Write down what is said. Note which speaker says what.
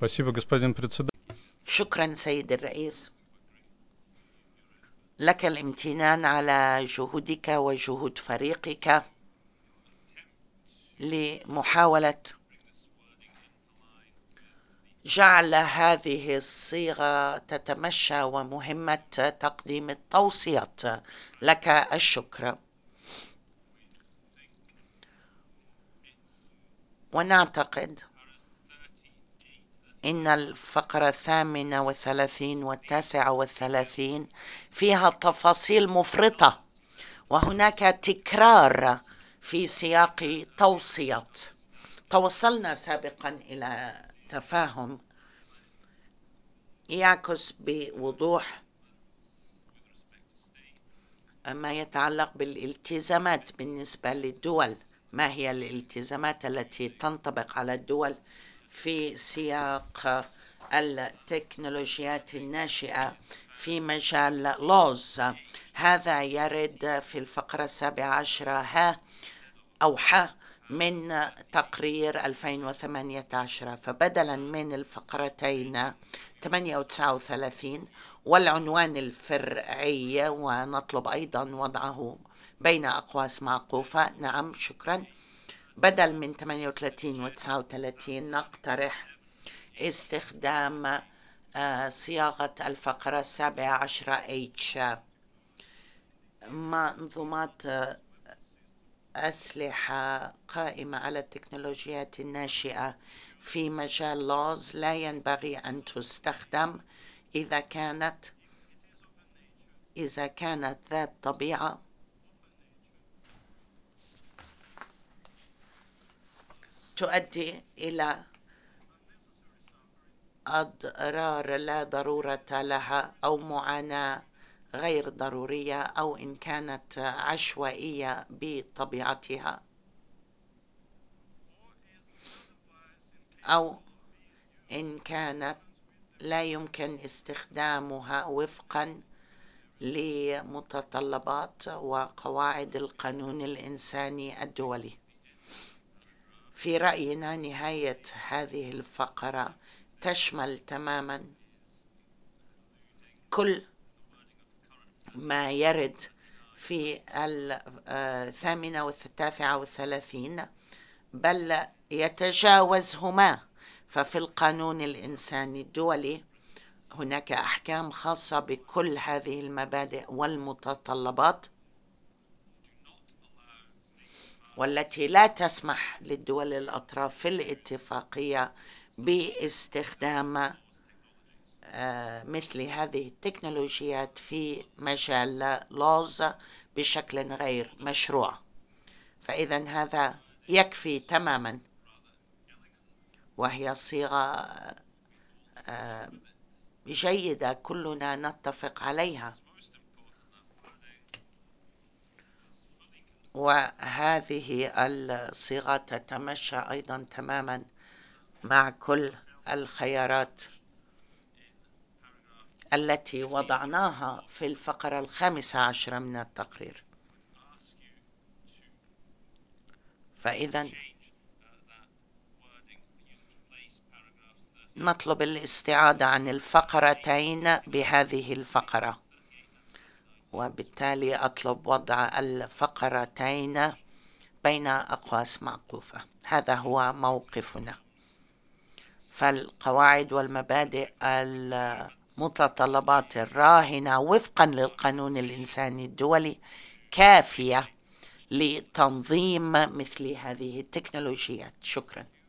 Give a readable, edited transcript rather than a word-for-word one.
Speaker 1: شكرا سيد الرئيس، لك الامتنان على جهودك وجهود فريقك لمحاولة جعل هذه الصيغة تتمشى ومهمة تقديم التوصيات. لك الشكر. ونعتقد إن الفقرة 38 و39 فيها تفاصيل مفرطة، وهناك تكرار في سياق توصيات. توصلنا سابقا إلى تفاهم يعكس بوضوح ما يتعلق بالالتزامات بالنسبة للدول. ما هي الالتزامات التي تنطبق على الدول في سياق التكنولوجيات الناشئة في مجال لوز؟ هذا يرد في الفقرة 17 ها أو ح من تقرير 2018. فبدلا من الفقرتين 8 و 39 والعنوان الفرعي، ونطلب أيضا وضعه بين أقواس معقوفة. نعم شكرا. بدل من 38 و 39 نقترح استخدام صياغة الفقرة 17 H. منظومات أسلحة قائمة على التكنولوجيات الناشئة في مجال لوز لا ينبغي أن تستخدم إذا كانت ذات طبيعة تؤدي إلى أضرار لا ضرورة لها أو معاناة غير ضرورية، أو إن كانت عشوائية بطبيعتها، أو إن كانت لا يمكن استخدامها وفقا لمتطلبات وقواعد القانون الإنساني الدولي. في رأينا نهاية هذه الفقرة تشمل تماما كل ما يرد في 8 و 39، بل يتجاوزهما. ففي القانون الإنساني الدولي هناك أحكام خاصة بكل هذه المبادئ والمتطلبات، والتي لا تسمح للدول الأطراف في الاتفاقية باستخدام مثل هذه التكنولوجيات في مجال لوز بشكل غير مشروع. فإذا هذا يكفي تماما، وهي صيغة جيدة كلنا نتفق عليها. وهذه الصيغة تتمشى أيضا تماما مع كل الخيارات التي وضعناها في الفقرة 15 من التقرير. فإذا نطلب الاستعادة عن الفقرتين بهذه الفقرة، وبالتالي أطلب وضع الفقرتين بين أقواس معقوفة. هذا هو موقفنا. فالقواعد والمبادئ المتطلبات الراهنة وفقا للقانون الإنساني الدولي كافية لتنظيم مثل هذه التكنولوجيات. شكرا.